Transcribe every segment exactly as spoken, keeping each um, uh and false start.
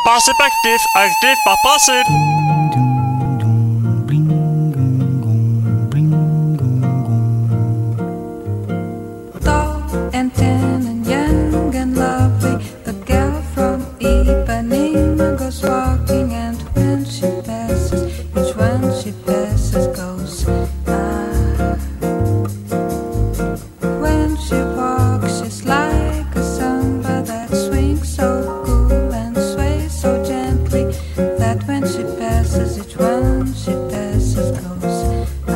Principe actif, actif par principe. Tall and thin and young and lovely, the girl from Ipanema goes walking, and when she passes, each one she passes goes ah. When she walks, she's like a samba that swings so cool and sways so gently, that when she passes, each one she passes goes ah.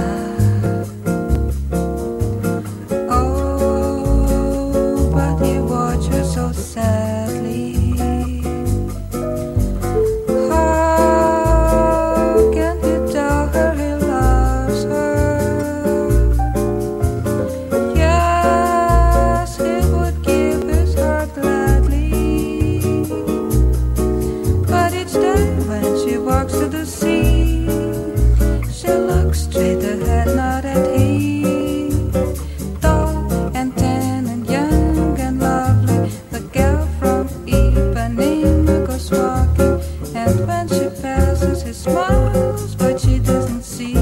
Oh, but you watch her so sadly. How can you tell her he loves her? Yes, he would give his heart gladly. But each day when she walks to the sea, she looks straight ahead, not at him. Tall and tan and young and lovely, the girl from Ipanema goes walking, and when she passes, he smiles, but she doesn't see.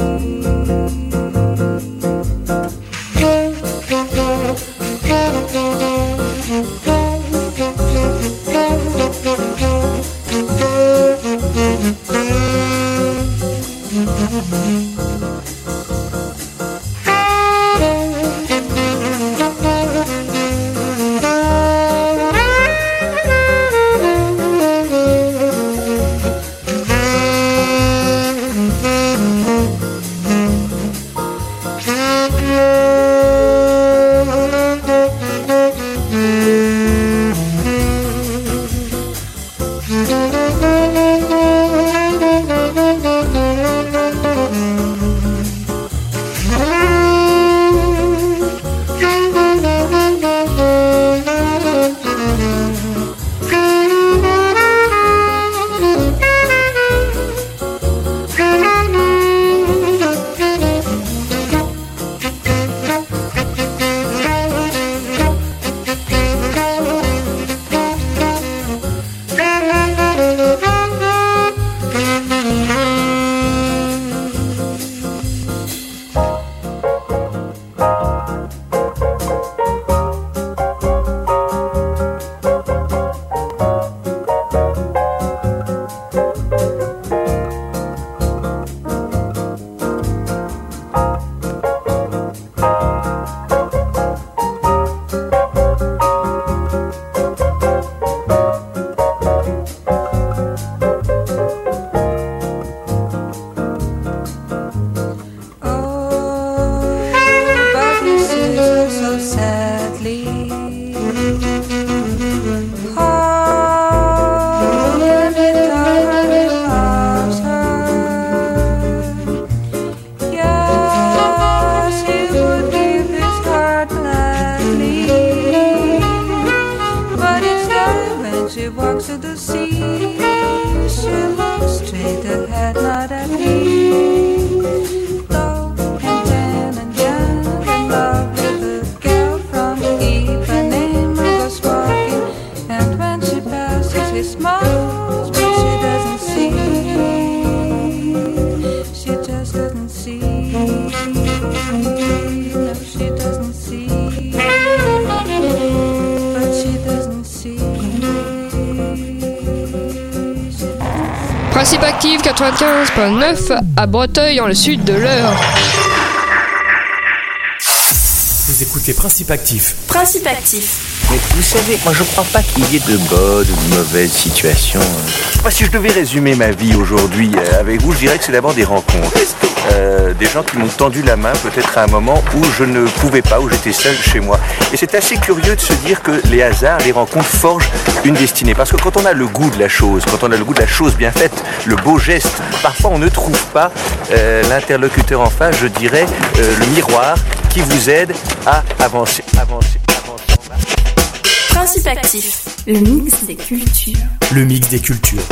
Principe actif quatre-vingt-quinze virgule neuf à Breteuil, dans le sud de l'Eure. Vous écoutez Principe actif. Principe actif. Mais vous savez, moi je crois pas qu'il y ait de bonnes ou de mauvaises situations. Moi, si je devais résumer ma vie aujourd'hui euh, avec vous, je dirais que c'est d'abord des rencontres. Euh, des gens qui m'ont tendu la main peut-être à un moment où je ne pouvais pas, où j'étais seul chez moi. Et c'est assez curieux de se dire que les hasards, les rencontres forgent une destinée. Parce que quand on a le goût de la chose, quand on a le goût de la chose bien faite, le beau geste, parfois on ne trouve pas euh, l'interlocuteur en face, je dirais, euh, le miroir qui vous aide à avancer, avancer, avancer en bas. Principe actif, le mix des cultures. Le mix des cultures.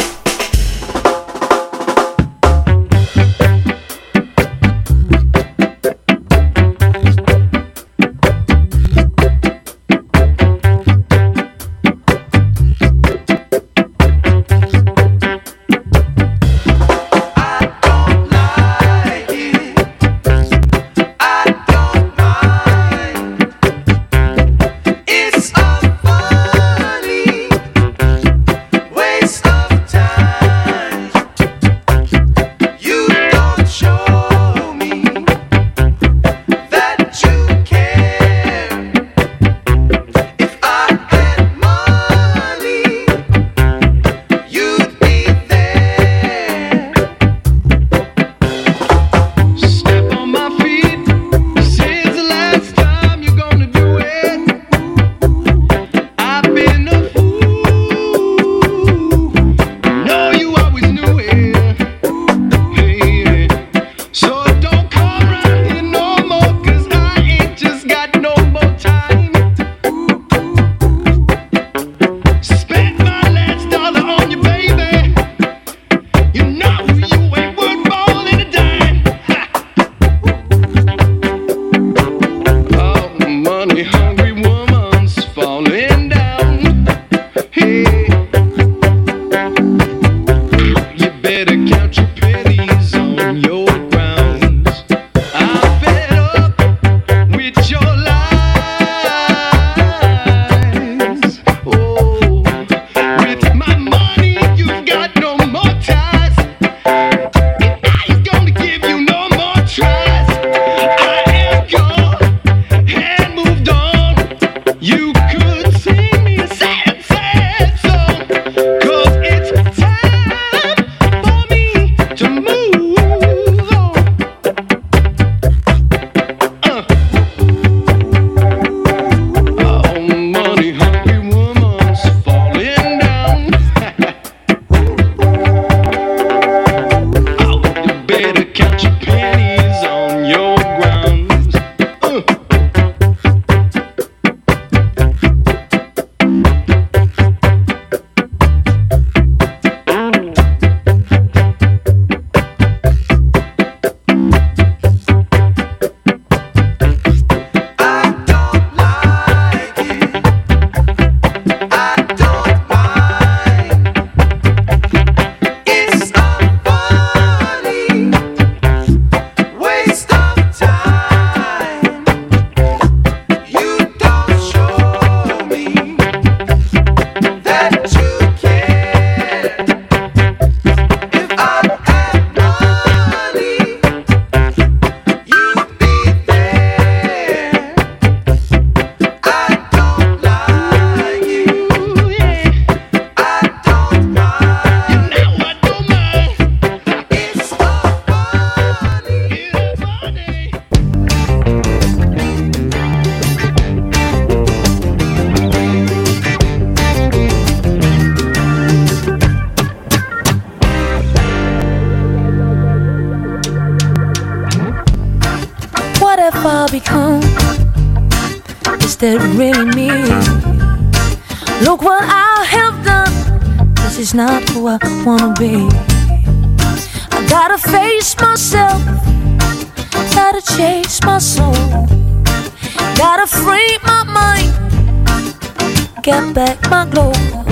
that really me. Look what I have done. This is not who I wanna be. I gotta face myself, gotta chase my soul, gotta free my mind, get back my glow.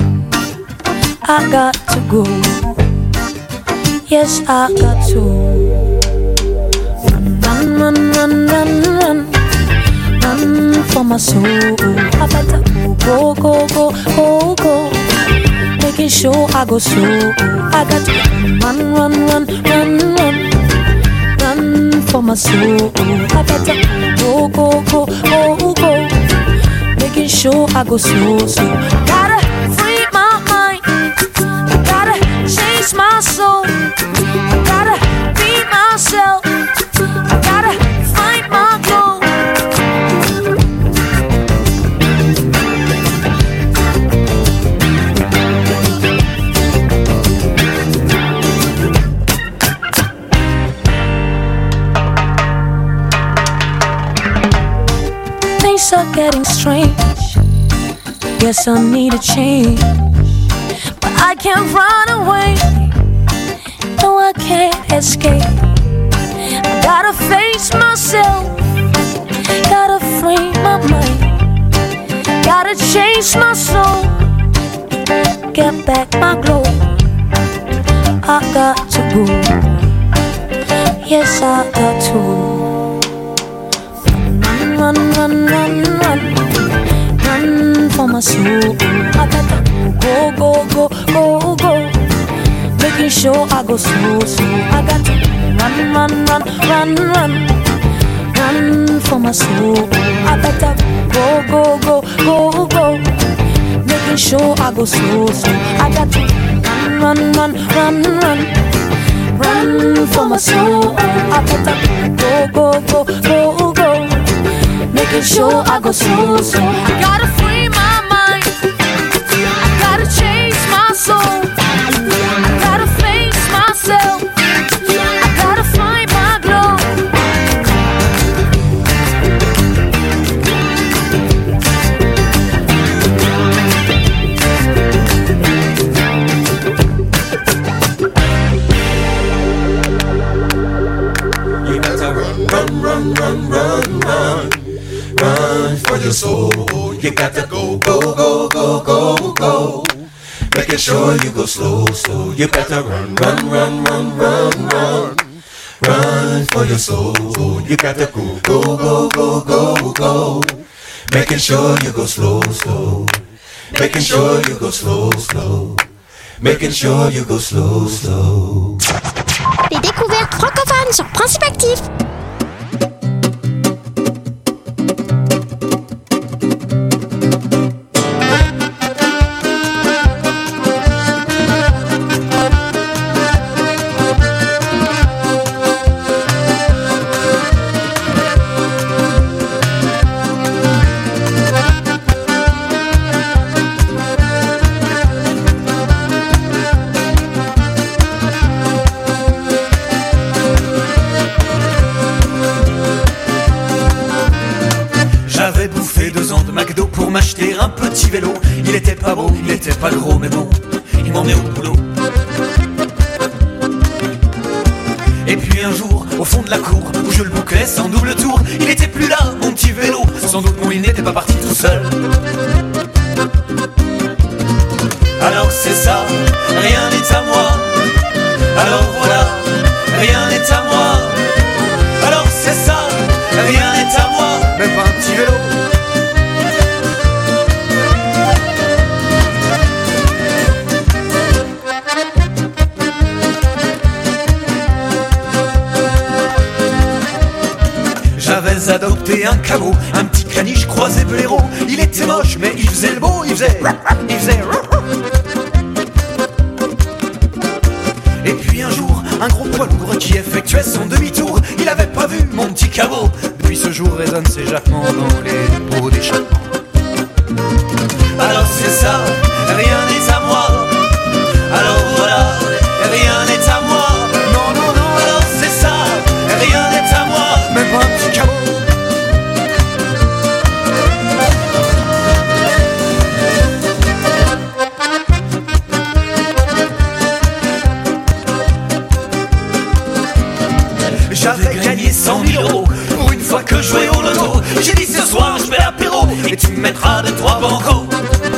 I got to go, yes I got to. Run, run, run, run, run, run for my soul. I better go, go, go, go, go, making sure I go slow. I got to run, run, run, run, run, run for my soul. I better go, go, go, go, go, making sure I go slow, slow. Gotta free my mind, I gotta chase my soul, I gotta be myself, I gotta find my glow. Things are getting strange, guess I need a change, but I can't run away, no I can't escape. I gotta face myself, gotta free my mind, gotta chase my soul, get back my glow. I got to go, yes I got to. Run, run, run, run, run for my soul. I gotta go, go, go, go, go, making sure I go slow, slow. I got to run, run, run, run, run, run for my soul. I gotta go, go, go, go, go, making sure I go slow, slow. I got to run, run, run, run, run, run for my soul. I gotta go, go, go, go, go, making sure I go slow, slow. I gotta free my mind, I gotta chase my soul, I gotta face myself, I gotta find my glow. You gotta run, run, run, run, run, run, run for your soul. You gotta go, go, go, go, go, go, making sure you go slow, slow. You gotta run, run, run, run, run, run, run for your soul. You gotta go, go, go, go, go, go, making sure you go slow, slow, making sure you go slow, slow, making sure you go slow, slow. Les découvertes francophones sur Principe Actif. M'acheter un petit vélo, il était pas beau, il était pas gros, mais bon, il m'emmenait au boulot. Et puis un jour, au fond de la cour, où je le bouclais sans double tour, il était plus là, mon petit vélo, sans doute mon il n'était pas parti tout seul. Alors c'est ça, rien n'est à moi, alors voilà, rien n'est à moi, alors c'est ça, rien n'est à moi, même pas un petit vélo. J'avais adopté un caveau, un petit caniche croisé blaireau. Il était moche mais il faisait le beau, il faisait, il faisait. Et puis un jour, un gros poids lourd qui effectuait son demi-tour, il avait pas vu mon petit caveau. Depuis ce jour résonnent ses jappements dans les pots d'échappement. Alors c'est ça, rien n'est à moi. Alors voilà, rien n'est à moi. Non, non, non, alors c'est ça, rien n'est à moi. Même pas un petit caveau. et tu mettras de trois bancos.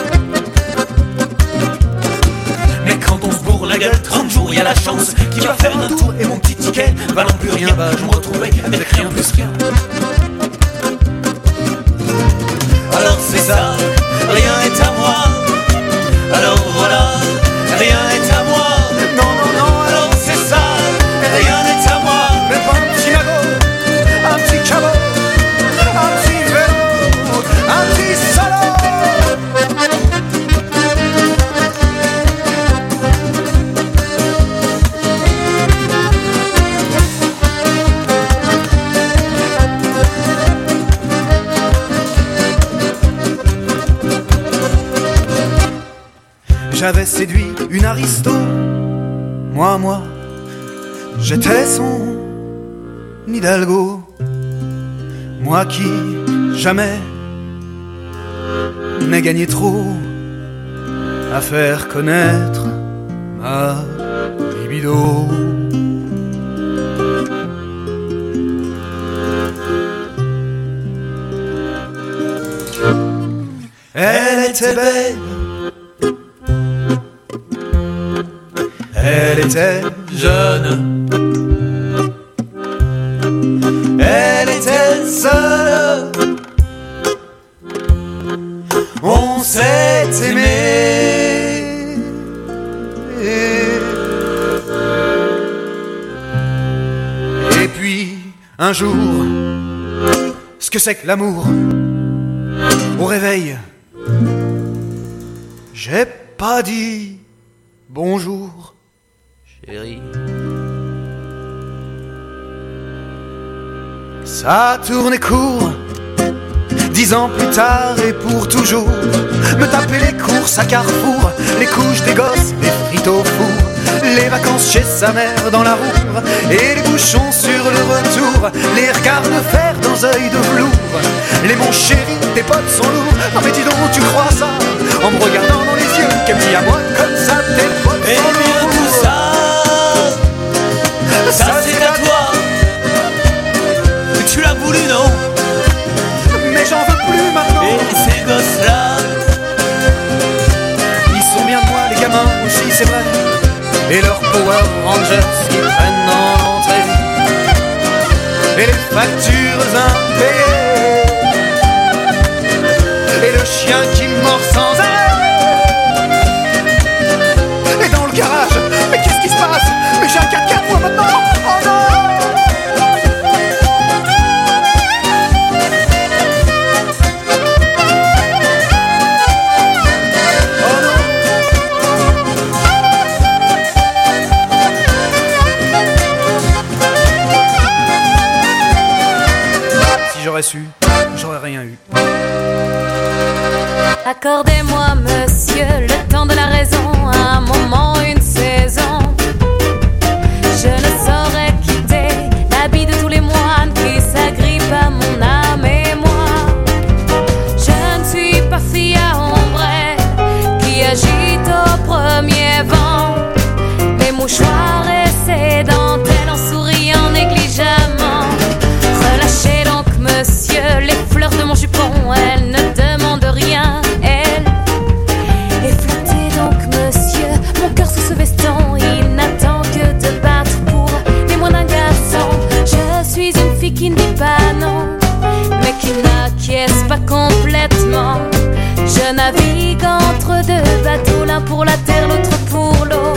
Mais quand on se bourre la gueule, trente jours, y a la chance qui va faire un tour et mon petit ticket valant plus rien, bah je me retrouvais avec rien plus rien. Alors c'est ça, rien n'est à moi. Alors voilà, rien n'est à moi. Non, non, non, alors c'est ça, rien n'est à moi. Même pas un petit magot, un petit cabot, un petit vélo, un petit salaud. J'avais séduit une aristo, moi, moi, j'étais son hidalgo. Moi qui, jamais, n'ai gagné trop à faire connaître ma libido. Elle était belle, elle était jeune, elle était seule, on s'est aimé. Et puis un jour, ce que c'est que l'amour, au réveil, j'ai pas dit bonjour, chérie. Ça a tourné court, dix ans plus tard et pour toujours. Me taper les courses à Carrefour, les couches des gosses, les frites au four, les vacances chez sa mère dans la roue, et les bouchons sur le retour, les regards de fer dans œil de velours. Les mon chéri, tes potes sont lourds. Non mais dis donc, tu crois ça en me regardant dans les yeux, qu'elle me dit à moi comme ça, tes potes et sont bien lourds. tout ça, ça, ça c'est à toi. Tu l'as voulu, non? Mais j'en veux plus maintenant. Et ces gosses-là, ils sont bien de moi, les gamins aussi, c'est vrai. Et leurs Power Rangers qui prennent dans l'entrée, et les factures impayées, et le chien qui mord sans arrêt. Et dans le garage, mais qu'est-ce qui se passe? Mais j'ai un quatre quatre moi maintenant. Oh non! J'aurais su, j'aurais rien eu. Accordez-moi, monsieur, le temps de la raison, un moment, une saison. Je ne saurais quitter l'habit de tous les moines qui s'agrippent à mon âme et moi. Je ne suis pas fille à ombre qui agite au premier vent. Mes mouchoirs et ses dentelles en souriant négligemment. Relâchez donc, monsieur, les fleurs de mon jupon, elles ne demandent rien, elles. Et flottez donc, monsieur, mon cœur sous ce veston, il n'attend que de battre pour les mots d'un garçon. Je suis une fille qui ne dit pas non, mais qui n'acquiesce pas complètement. Je navigue entre deux bateaux, l'un pour la terre, l'autre pour l'eau.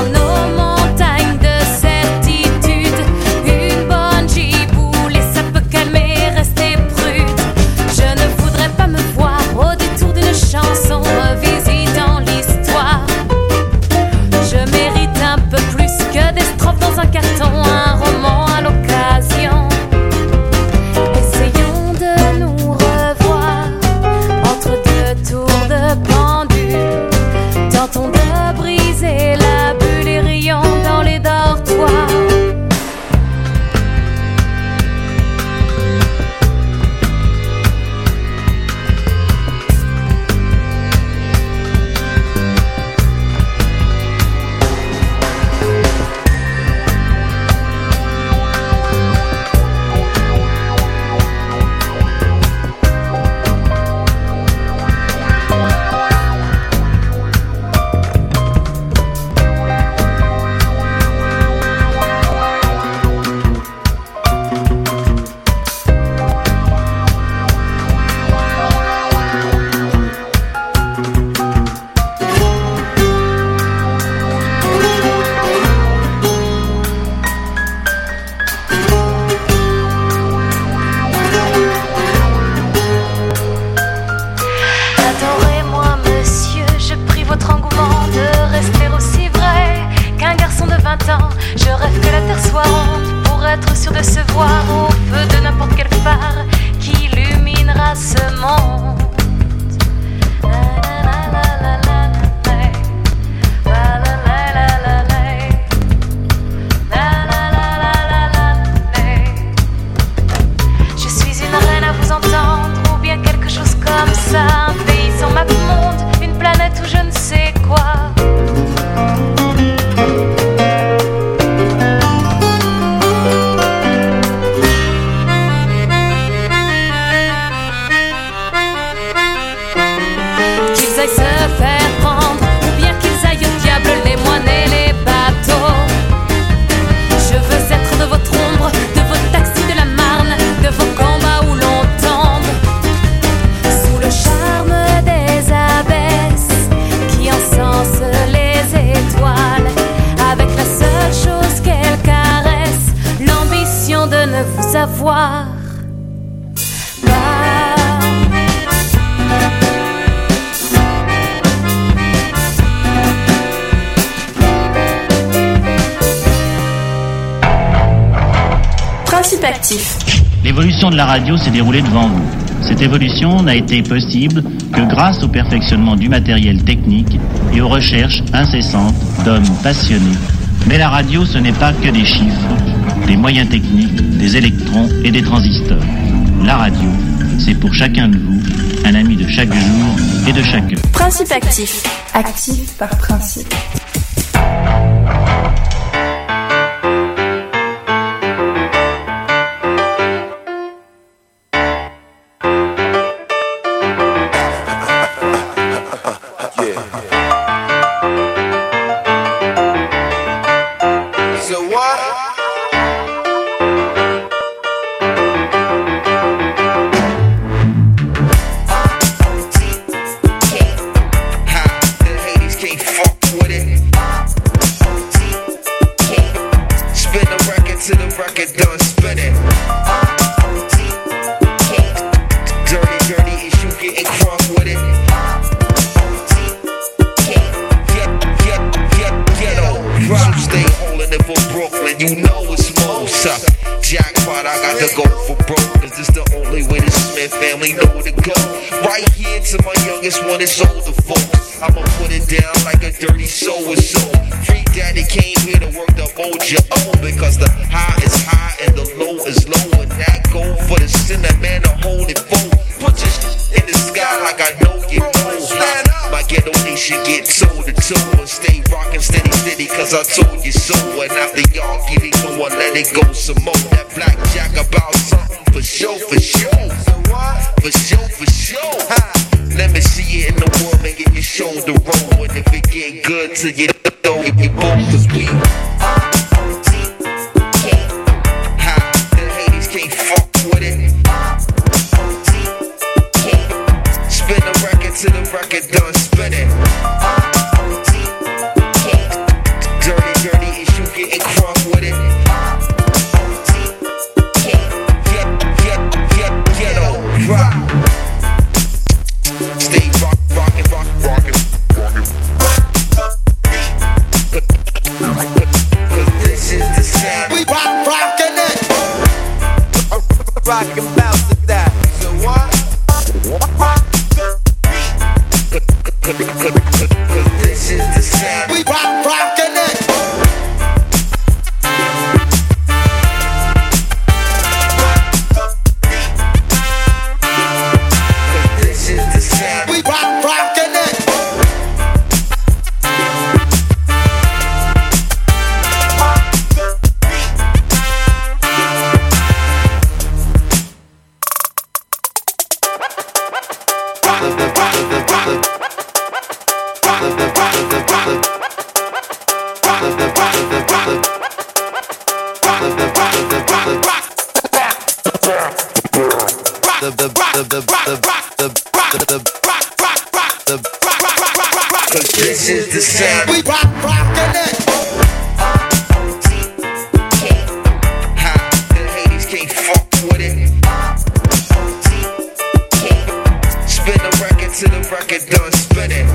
Une bonne Jeep où les sapes savoir. Principe actif. L'évolution de la radio s'est déroulée devant vous. Cette évolution n'a été possible que grâce au perfectionnement du matériel technique et aux recherches incessantes d'hommes passionnés. Mais la radio, ce n'est pas que des chiffres, des moyens techniques, des électrons et des transistors. La radio, c'est pour chacun de vous un ami de chaque jour et de chaque heure. Principe actif. Actif par principe. This is the sound. We rock, rockin' it. Ha, the haters can't fuck with it. Spin the record till the record done spinning.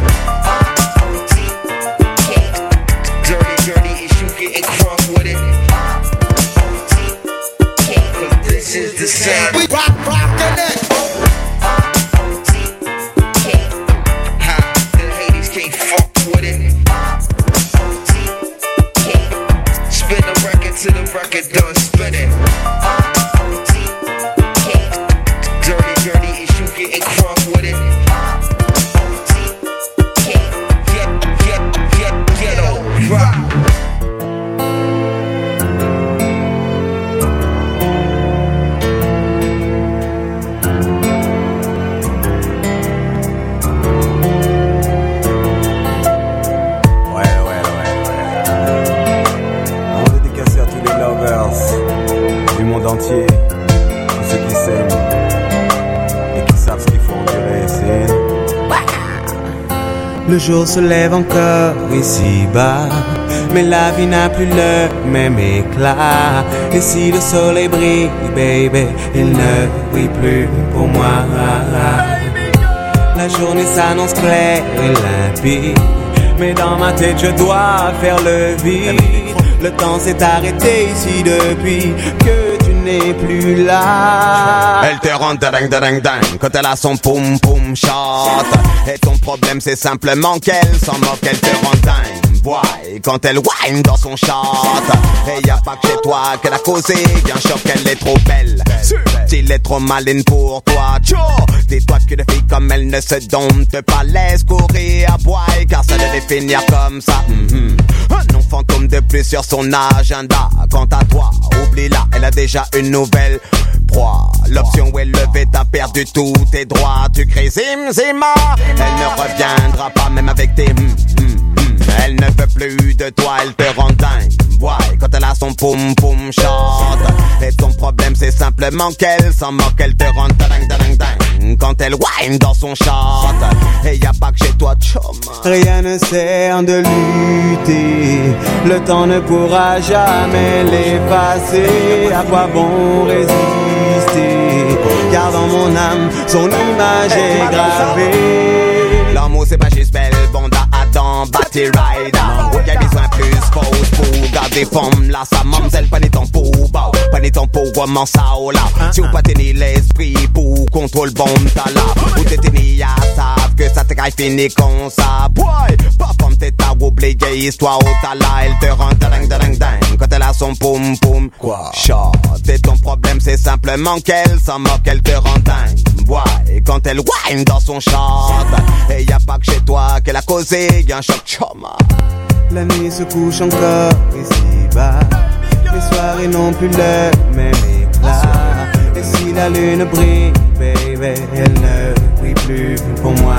Dirty, dirty issue getting crunk with it. Cause this is the sound. We rock, rockin' it. Till the record done spinning. Dirty, dirty issue getting crunk with it. Get, get, get, ghetto rock. Entier, tous ceux qui s'aiment et qui savent ce qu'il faut endurer, c'est... Le jour se lève encore ici-bas, mais la vie n'a plus le même éclat. Et si le soleil brille, baby, il ne brille plus pour moi. La journée s'annonce claire et limpide, mais dans ma tête je dois faire le vide. Le temps s'est arrêté ici depuis que tu n'es plus là. Elle te rend dingue dingue dingue quand elle a son poum poum shot. Et ton problème c'est simplement qu'elle s'en moque, elle te rend dingue. Boy, quand elle whine dans son shot. Et y a pas que chez toi qu'elle a causé un choc, elle est trop belle. S'il est trop maline pour toi, tcho. Dis-toi qu'une fille comme elle ne se dompte pas, laisse courir à boy, car ça devait finir comme ça. Mm-hmm. Un nom fantôme de plus sur son agenda. Quant à toi, oublie-la, elle a déjà une nouvelle proie. L'option où elle levait, t'as perdu tous tes droits. Tu cries zim zima, elle ne reviendra pas même avec tes mm, mm, mm. Elle ne veut plus de toi, elle te rend dingue. Ouais, quand elle a son poum poum shot. Et ton problème c'est simplement qu'elle s'en moque, elle te rend dingue dingue dingue quand elle whine dans son shot. Et y a pas que chez toi, chum. Rien ne sert de lutter, le temps ne pourra jamais l'effacer. À quoi bon résister, car dans mon âme son image est gravée. L'amour c'est pas juste belle, bonda Adam, Batty Rider. Où y'a besoin plus fausse pour garder forme là, sa mamzelle, pas ni temps pour bao, pas ni temps pour comment ça oh là. Si ou pas tenir l'esprit pour contrôle bon t'as là. Ou t'es tenu à savent que ça te caille fini comme ça. Boy, pas comme t'es ta oublié histoire au t'as là. Elle te rend dingue dingue dingue quand elle a son poum poum. Quoi? Shot. Et ton problème c'est simplement qu'elle s'en moque, elle te rend dingue. Boy, quand elle whine dans son shot. Et y a pas que chez toi qu'elle a causé y'a un choc choma. La nuit se couche encore ici bas, les soirées n'ont plus le même éclat. Et si la lune brille, baby, elle ne brille plus pour moi.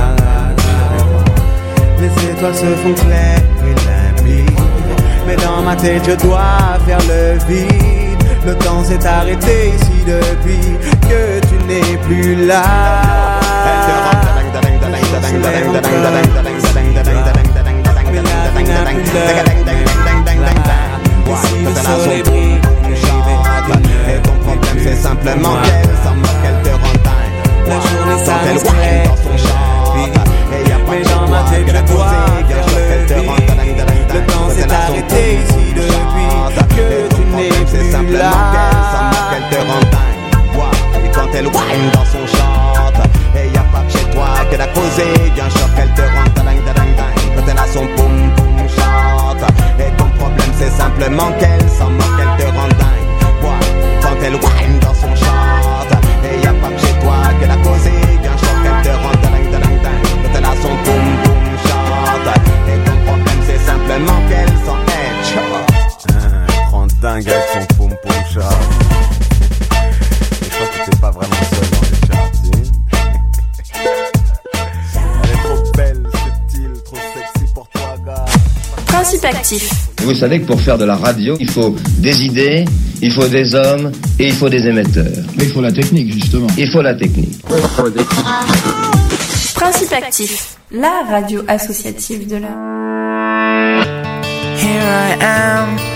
Les étoiles se font claires et limpides, mais dans ma tête je dois faire le vide. Le temps s'est arrêté ici depuis que tu n'es plus là. Elle te rend dingue dingue dingue dingue dingue dingue dingue dingue. Et ton problème c'est simplement qu'elle s'en moque, elle te rend dingue. La journée s'arrête dans son shot. Et y'a pas que dans ma tête je dois faire le vide. Le temps s'est arrêté ici depuis que tu n'es plus là. Qu'elle s'en moque, elle te rend dingue. Et quand elle whine dans son shot. Et y'a pas que chez toi qu'elle a causé un choc, elle te rend dingue dingue dingue quand elle a son poum poum shot. Et ton problème c'est simplement qu'elle s'en moque, elle te rend dingue. Ouais, quand elle whine dans son shot. Et y'a pas que chez toi qu'elle a causé un choc, elle te rend dingue dingue dingue quand elle a son poum poum shot. Et ton problème c'est simplement qu'elle s'en est shot. Ah, rend dingue avec son poum poum shot. Je crois que t'es pas vraiment seul dans les charts, si. Elle est trop belle, subtile, trop sexy pour toi, gars. Principe actif. Vous savez que pour faire de la radio, il faut des idées, il faut des hommes et il faut des émetteurs. Mais il faut la technique, justement. Il faut la technique. Principe actif, la radio associative de la... Here I am.